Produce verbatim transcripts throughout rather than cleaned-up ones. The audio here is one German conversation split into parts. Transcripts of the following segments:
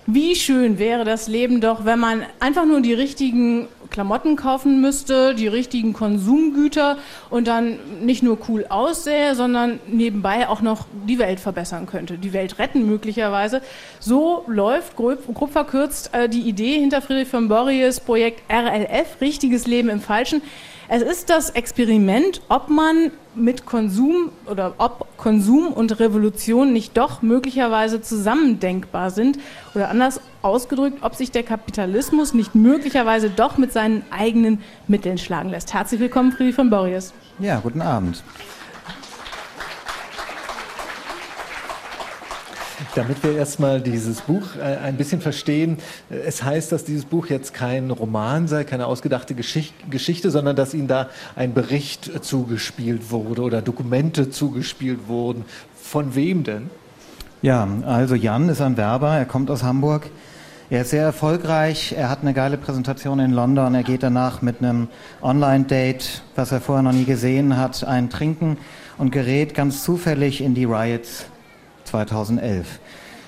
Wie schön wäre das Leben doch, wenn man einfach nur die richtigen Klamotten kaufen müsste, die richtigen Konsumgüter und dann nicht nur cool aussähe, sondern nebenbei auch noch die Welt verbessern könnte, die Welt retten möglicherweise. So läuft grob, grob verkürzt äh, die Idee hinter Friedrich von Borries Projekt R L F, Richtiges Leben im Falschen. Es ist das Experiment, ob man mit Konsum oder ob Konsum und Revolution nicht doch möglicherweise zusammendenkbar sind oder anders ausgedrückt, ob sich der Kapitalismus nicht möglicherweise doch mit seinen eigenen Mitteln schlagen lässt. Herzlich willkommen, Friedrich von Borries. Ja, guten Abend. Damit wir erstmal dieses Buch äh, ein bisschen verstehen, äh, es heißt, dass dieses Buch jetzt kein Roman sei, keine ausgedachte Geschicht Geschichte, sondern dass Ihnen da ein Bericht äh, zugespielt wurde oder Dokumente zugespielt wurden. Von wem denn? Ja, also Jan ist ein Werber, er kommt aus Hamburg. Er ist sehr erfolgreich, er hat eine geile Präsentation in London, er geht danach mit einem Online-Date, was er vorher noch nie gesehen hat, ein Trinken und gerät ganz zufällig in die Riots zweitausendelf.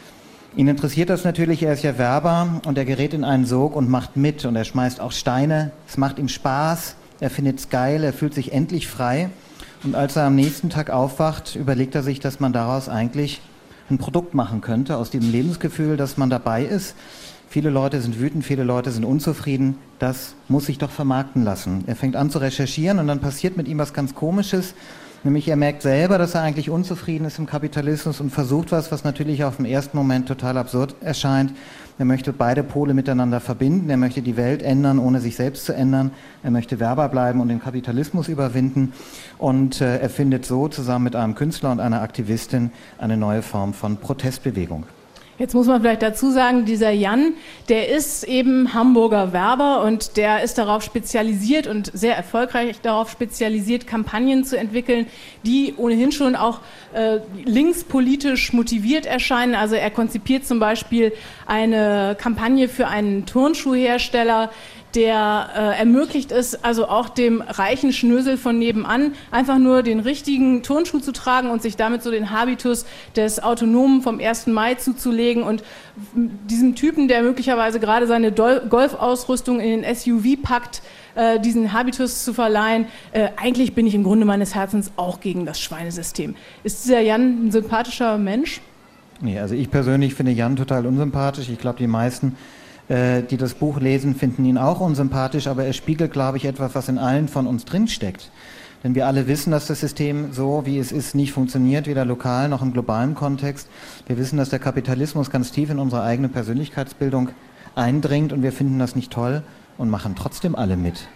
Ihn interessiert das natürlich, er ist ja Werber und er gerät in einen Sog und macht mit und er schmeißt auch Steine, es macht ihm Spaß, er findet es geil, er fühlt sich endlich frei und als er am nächsten Tag aufwacht, überlegt er sich, dass man daraus eigentlich ein Produkt machen könnte, aus dem Lebensgefühl, dass man dabei ist. Viele Leute sind wütend, viele Leute sind unzufrieden, das muss sich doch vermarkten lassen. Er fängt an zu recherchieren und dann passiert mit ihm was ganz Komisches. Nämlich er merkt selber, dass er eigentlich unzufrieden ist im Kapitalismus und versucht was, was natürlich auf den ersten Moment total absurd erscheint. Er möchte beide Pole miteinander verbinden, er möchte die Welt ändern, ohne sich selbst zu ändern. Er möchte Werber bleiben und den Kapitalismus überwinden. Und äh, er findet so zusammen mit einem Künstler und einer Aktivistin eine neue Form von Protestbewegung. Jetzt muss man vielleicht dazu sagen, dieser Jan, der ist eben Hamburger Werber und der ist darauf spezialisiert und sehr erfolgreich darauf spezialisiert, Kampagnen zu entwickeln, die ohnehin schon auch äh, linkspolitisch motiviert erscheinen. Also er konzipiert zum Beispiel eine Kampagne für einen Turnschuhhersteller, der äh, ermöglicht es, also auch dem reichen Schnösel von nebenan, einfach nur den richtigen Turnschuh zu tragen und sich damit so den Habitus des Autonomen vom ersten Mai zuzulegen und diesem Typen, der möglicherweise gerade seine Dol- Golfausrüstung in den S U V packt, äh, diesen Habitus zu verleihen. Äh, eigentlich bin ich im Grunde meines Herzens auch gegen das Schweinesystem. Ist dieser Jan ein sympathischer Mensch? Nee, also ich persönlich finde Jan total unsympathisch. Ich glaube, die meisten die das Buch lesen, finden ihn auch unsympathisch, aber er spiegelt, glaube ich, etwas, was in allen von uns drinsteckt. Denn wir alle wissen, dass das System so, wie es ist, nicht funktioniert, weder lokal noch im globalen Kontext. Wir wissen, dass der Kapitalismus ganz tief in unsere eigene Persönlichkeitsbildung eindringt und wir finden das nicht toll und machen trotzdem alle mit.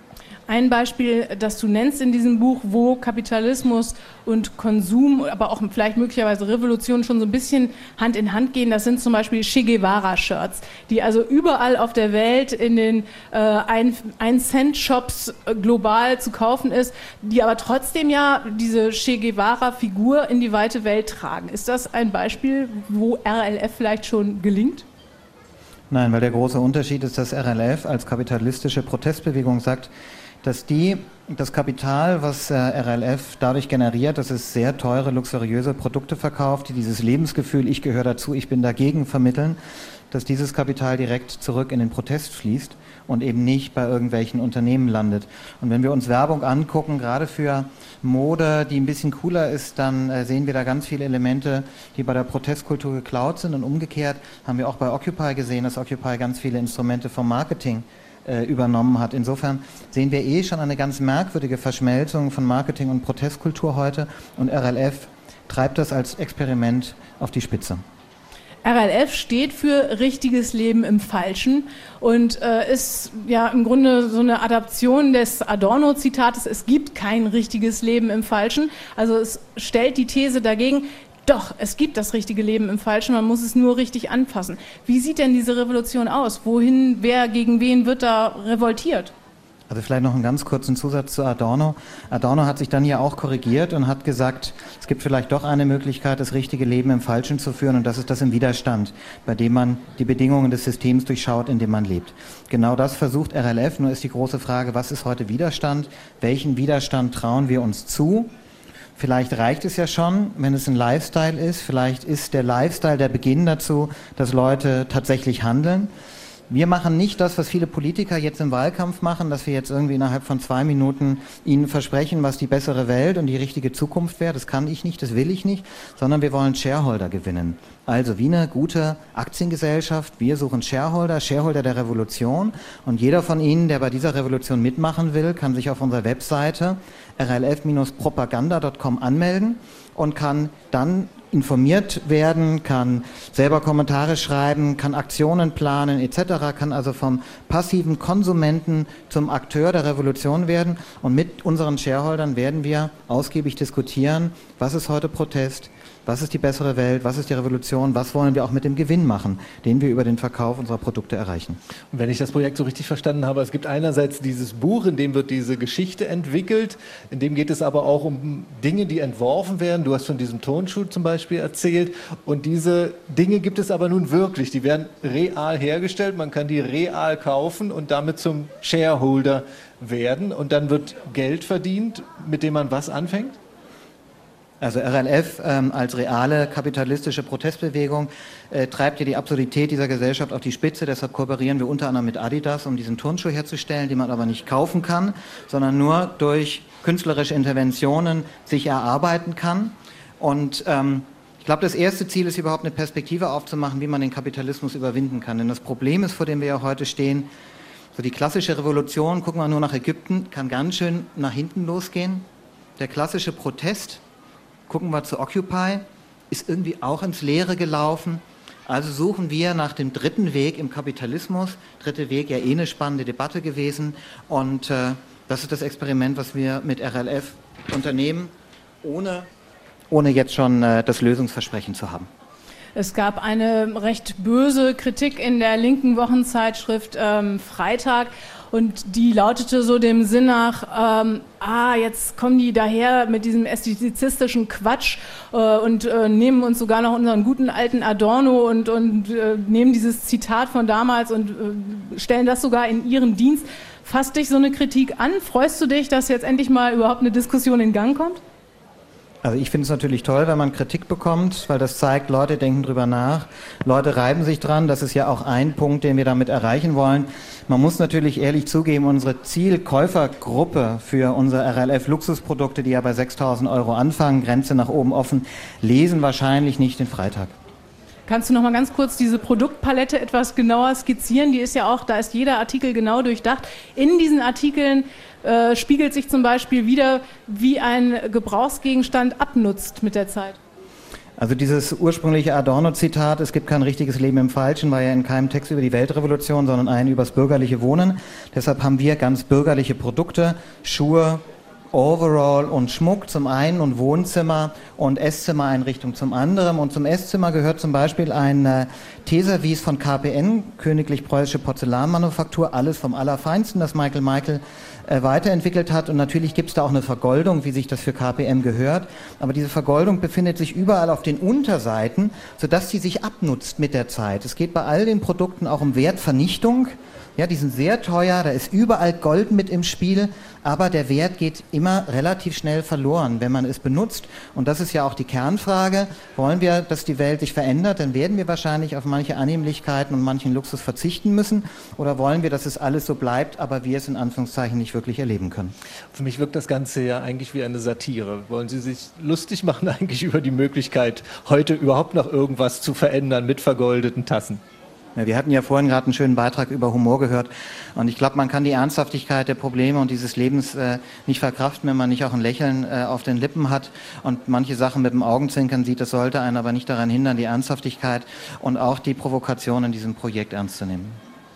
Ein Beispiel, das du nennst in diesem Buch, wo Kapitalismus und Konsum, aber auch vielleicht möglicherweise Revolution schon so ein bisschen Hand in Hand gehen, das sind zum Beispiel Che Guevara-Shirts, die also überall auf der Welt in den äh, ein-Cent-Shops global zu kaufen ist, die aber trotzdem ja diese Che Guevara-Figur in die weite Welt tragen. Ist das ein Beispiel, wo R L F vielleicht schon gelingt? Nein, weil der große Unterschied ist, dass R L F als kapitalistische Protestbewegung sagt, dass die, das Kapital, was äh, R L F dadurch generiert, dass es sehr teure, luxuriöse Produkte verkauft, die dieses Lebensgefühl, ich gehöre dazu, ich bin dagegen vermitteln, dass dieses Kapital direkt zurück in den Protest fließt und eben nicht bei irgendwelchen Unternehmen landet. Und wenn wir uns Werbung angucken, gerade für Mode, die ein bisschen cooler ist, dann äh, sehen wir da ganz viele Elemente, die bei der Protestkultur geklaut sind und umgekehrt haben wir auch bei Occupy gesehen, dass Occupy ganz viele Instrumente vom Marketing übernommen hat. Insofern sehen wir eh schon eine ganz merkwürdige Verschmelzung von Marketing und Protestkultur heute und R L F treibt das als Experiment auf die Spitze. R L F steht für richtiges Leben im Falschen und äh, ist ja im Grunde so eine Adaption des Adorno-Zitates, es gibt kein richtiges Leben im Falschen. Also es stellt die These dagegen, doch, es gibt das richtige Leben im Falschen, man muss es nur richtig anfassen. Wie sieht denn diese Revolution aus? Wohin, wer, gegen wen wird da revoltiert? Also vielleicht noch einen ganz kurzen Zusatz zu Adorno. Adorno hat sich dann ja auch korrigiert und hat gesagt, es gibt vielleicht doch eine Möglichkeit, das richtige Leben im Falschen zu führen und das ist das im Widerstand, bei dem man die Bedingungen des Systems durchschaut, in dem man lebt. Genau das versucht R L F, nur ist die große Frage, was ist heute Widerstand? Welchen Widerstand trauen wir uns zu? Vielleicht reicht es ja schon, wenn es ein Lifestyle ist. Vielleicht ist der Lifestyle der Beginn dazu, dass Leute tatsächlich handeln. Wir machen nicht das, was viele Politiker jetzt im Wahlkampf machen, dass wir jetzt irgendwie innerhalb von zwei Minuten ihnen versprechen, was die bessere Welt und die richtige Zukunft wäre. Das kann ich nicht, das will ich nicht, sondern wir wollen Shareholder gewinnen. Also wie eine gute Aktiengesellschaft, wir suchen Shareholder, Shareholder der Revolution, und jeder von Ihnen, der bei dieser Revolution mitmachen will, kann sich auf unserer Webseite r l f Bindestrich propaganda Punkt com anmelden und kann dann informiert werden, kann selber Kommentare schreiben, kann Aktionen planen et cetera, kann also vom passiven Konsumenten zum Akteur der Revolution werden, und mit unseren Shareholdern werden wir ausgiebig diskutieren, was ist heute Protest, was ist die bessere Welt, was ist die Revolution, was wollen wir auch mit dem Gewinn machen, den wir über den Verkauf unserer Produkte erreichen. Und wenn ich das Projekt so richtig verstanden habe, es gibt einerseits dieses Buch, in dem wird diese Geschichte entwickelt, in dem geht es aber auch um Dinge, die entworfen werden. Du hast von diesem Turnschuh zum Beispiel erzählt, und diese Dinge gibt es aber nun wirklich, die werden real hergestellt, man kann die real kaufen und damit zum Shareholder werden, und dann wird Geld verdient, mit dem man was anfängt? Also R L F ähm, als reale kapitalistische Protestbewegung äh, treibt ja die Absurdität dieser Gesellschaft auf die Spitze. Deshalb kooperieren wir unter anderem mit Adidas, um diesen Turnschuh herzustellen, den man aber nicht kaufen kann, sondern nur durch künstlerische Interventionen sich erarbeiten kann. Und ähm, ich glaube, das erste Ziel ist überhaupt eine Perspektive aufzumachen, wie man den Kapitalismus überwinden kann. Denn das Problem ist, vor dem wir ja heute stehen, so die klassische Revolution, gucken wir nur nach Ägypten, kann ganz schön nach hinten losgehen. Der klassische Protest, gucken wir zu Occupy, ist irgendwie auch ins Leere gelaufen. Also suchen wir nach dem dritten Weg im Kapitalismus. Dritte Weg, ja eh eine spannende Debatte gewesen. Und äh, das ist das Experiment, was wir mit R L F unternehmen, ohne, ohne jetzt schon äh, das Lösungsversprechen zu haben. Es gab eine recht böse Kritik in der linken Wochenzeitschrift ähm, Freitag, und die lautete so dem Sinn nach, ähm, ah, jetzt kommen die daher mit diesem ästhetizistischen Quatsch äh, und äh, nehmen uns sogar noch unseren guten alten Adorno und, und äh, nehmen dieses Zitat von damals und äh, stellen das sogar in ihren Dienst. Fasst dich so eine Kritik an? Freust du dich, dass jetzt endlich mal überhaupt eine Diskussion in Gang kommt? Also ich finde es natürlich toll, wenn man Kritik bekommt, weil das zeigt, Leute denken drüber nach, Leute reiben sich dran, das ist ja auch ein Punkt, den wir damit erreichen wollen. Man muss natürlich ehrlich zugeben, unsere Zielkäufergruppe für unsere R L F-Luxusprodukte, die ja bei sechstausend Euro anfangen, Grenze nach oben offen, lesen wahrscheinlich nicht den Freitag. Kannst du noch mal ganz kurz diese Produktpalette etwas genauer skizzieren? Die ist ja auch, da ist jeder Artikel genau durchdacht. In diesen Artikeln äh, spiegelt sich zum Beispiel wieder, wie ein Gebrauchsgegenstand abnutzt mit der Zeit. Also dieses ursprüngliche Adorno-Zitat, es gibt kein richtiges Leben im Falschen, war ja in keinem Text über die Weltrevolution, sondern einen übers bürgerliche Wohnen. Deshalb haben wir ganz bürgerliche Produkte, Schuhe, Overall und Schmuck zum einen und Wohnzimmer und Esszimmereinrichtung zum anderen. Und zum Esszimmer gehört zum Beispiel ein äh, Teeservice von K P N, Königlich Preußische Porzellanmanufaktur, alles vom Allerfeinsten, das Michael Michael äh, weiterentwickelt hat. Und natürlich gibt es da auch eine Vergoldung, wie sich das für K P M gehört. Aber diese Vergoldung befindet sich überall auf den Unterseiten, sodass sie sich abnutzt mit der Zeit. Es geht bei all den Produkten auch um Wertvernichtung. Ja, die sind sehr teuer, da ist überall Gold mit im Spiel, aber der Wert geht immer relativ schnell verloren, wenn man es benutzt. Und das ist ja auch die Kernfrage. Wollen wir, dass die Welt sich verändert, dann werden wir wahrscheinlich auf manche Annehmlichkeiten und manchen Luxus verzichten müssen. Oder wollen wir, dass es alles so bleibt, aber wir es in Anführungszeichen nicht wirklich erleben können? Für mich wirkt das Ganze ja eigentlich wie eine Satire. Wollen Sie sich lustig machen eigentlich über die Möglichkeit, heute überhaupt noch irgendwas zu verändern mit vergoldeten Tassen? Ja, wir hatten ja vorhin gerade einen schönen Beitrag über Humor gehört, und ich glaube, man kann die Ernsthaftigkeit der Probleme und dieses Lebens äh, nicht verkraften, wenn man nicht auch ein Lächeln äh, auf den Lippen hat und manche Sachen mit dem Augenzwinkern sieht. Das sollte einen aber nicht daran hindern, die Ernsthaftigkeit und auch die Provokation in diesem Projekt ernst zu nehmen.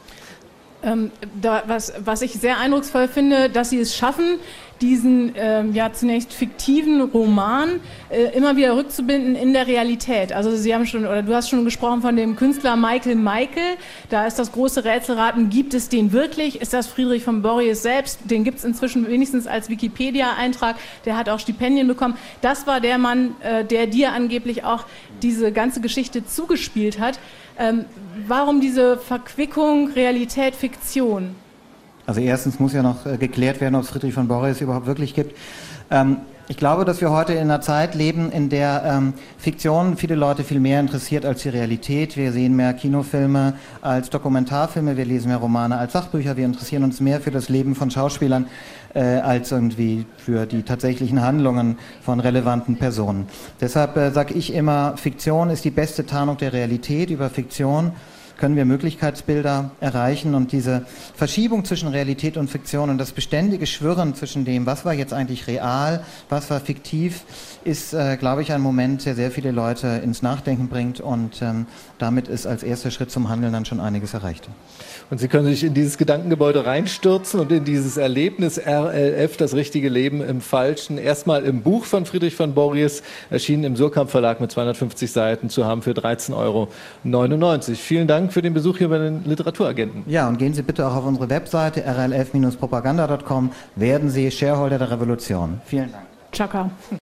Ähm, da, was, was ich sehr eindrucksvoll finde, dass Sie es schaffen, diesen ähm, ja zunächst fiktiven Roman äh, immer wieder rückzubinden in der Realität. Also Sie haben schon, oder du hast schon gesprochen von dem Künstler Michael Michael. Da ist das große Rätselraten, gibt es den wirklich? Ist das Friedrich von Borries selbst? Den gibt es inzwischen wenigstens als Wikipedia-Eintrag. Der hat auch Stipendien bekommen. Das war der Mann, äh, der dir angeblich auch diese ganze Geschichte zugespielt hat. Ähm, warum diese Verquickung Realität, Fiktion? Also erstens muss ja noch äh, geklärt werden, ob es Friedrich von Borries überhaupt wirklich gibt. Ähm, Ich glaube, dass wir heute in einer Zeit leben, in der ähm, Fiktion viele Leute viel mehr interessiert als die Realität. Wir sehen mehr Kinofilme als Dokumentarfilme, wir lesen mehr Romane als Sachbücher, wir interessieren uns mehr für das Leben von Schauspielern äh, als irgendwie für die tatsächlichen Handlungen von relevanten Personen. Deshalb äh, sage ich immer, Fiktion ist die beste Tarnung der Realität. Über Fiktion können wir Möglichkeitsbilder erreichen, und diese Verschiebung zwischen Realität und Fiktion und das beständige Schwirren zwischen dem, was war jetzt eigentlich real, was war fiktiv, ist, äh, glaube ich, ein Moment, der sehr viele Leute ins Nachdenken bringt, und ähm, damit ist als erster Schritt zum Handeln dann schon einiges erreicht. Und Sie können sich in dieses Gedankengebäude reinstürzen und in dieses Erlebnis R L F, das richtige Leben im Falschen, erstmal im Buch von Friedrich von Borries, erschienen im Suhrkamp Verlag mit zweihundertfünfzig Seiten, zu haben für dreizehn Euro neunundneunzig. Vielen Dank für den Besuch hier bei den Literaturagenten. Ja, und gehen Sie bitte auch auf unsere Webseite r l f Bindestrich propaganda Punkt com, werden Sie Shareholder der Revolution. Vielen Dank. Chaka.